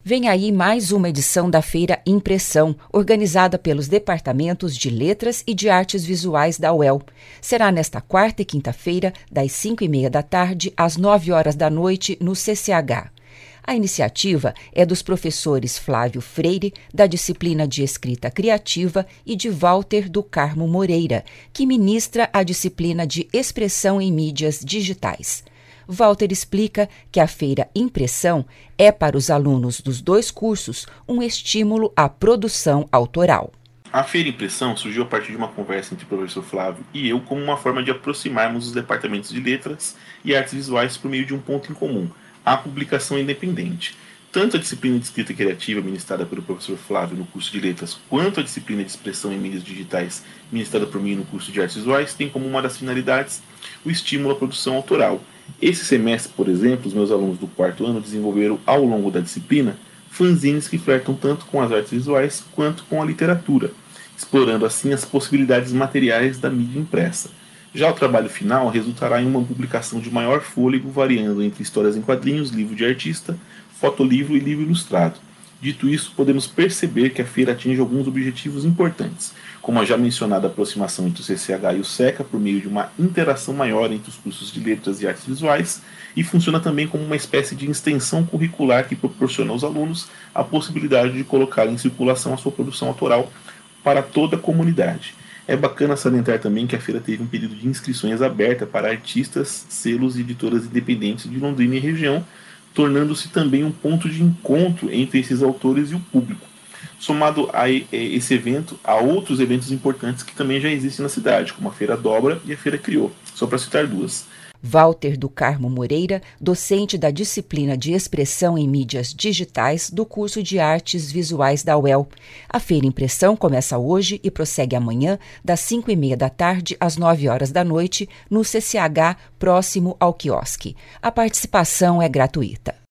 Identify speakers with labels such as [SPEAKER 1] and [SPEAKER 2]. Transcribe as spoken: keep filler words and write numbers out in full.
[SPEAKER 1] Vem aí mais uma edição da Feira Impressão, organizada pelos departamentos de Letras e de Artes Visuais da U E L. Será nesta quarta e quinta-feira, das cinco e meia da tarde às nove horas da noite, no C C H. A iniciativa é dos professores Flávio Freire, da disciplina de Escrita Criativa, e de Walter do Carmo Moreira, que ministra a disciplina de Expressão em Mídias Digitais. Walter explica que a Feira Impressão é, para os alunos dos dois cursos, um estímulo à produção autoral.
[SPEAKER 2] A Feira Impressão surgiu a partir de uma conversa entre o professor Flávio e eu como uma forma de aproximarmos os departamentos de Letras e Artes Visuais por meio de um ponto em comum, a publicação independente. Tanto a disciplina de Escrita Criativa ministrada pelo professor Flávio no curso de Letras, quanto a disciplina de Expressão em Mídias Digitais ministrada por mim no curso de Artes Visuais, tem como uma das finalidades o estímulo à produção autoral. Esse semestre, por exemplo, os meus alunos do quarto ano desenvolveram, ao longo da disciplina, fanzines que flertam tanto com as artes visuais quanto com a literatura, explorando assim as possibilidades materiais da mídia impressa. Já o trabalho final resultará em uma publicação de maior fôlego, variando entre histórias em quadrinhos, livro de artista, fotolivro e livro ilustrado. Dito isso, podemos perceber que a feira atinge alguns objetivos importantes, como a já mencionada aproximação entre o C C H e o SECA por meio de uma interação maior entre os cursos de Letras e Artes Visuais, e funciona também como uma espécie de extensão curricular que proporciona aos alunos a possibilidade de colocar em circulação a sua produção autoral para toda a comunidade. É bacana salientar também que a feira teve um período de inscrições aberta para artistas, selos e editoras independentes de Londrina e região, tornando-se também um ponto de encontro entre esses autores e o público. Somado a esse evento, há outros eventos importantes que também já existem na cidade, como a Feira Dobra e a Feira Criou, só para citar duas.
[SPEAKER 1] Walter do Carmo Moreira, docente da disciplina de Expressão em Mídias Digitais do curso de Artes Visuais da U E L. A Feira Impressão começa hoje e prossegue amanhã, das cinco e meia da tarde às nove horas da noite, no C C H, próximo ao quiosque. A participação é gratuita.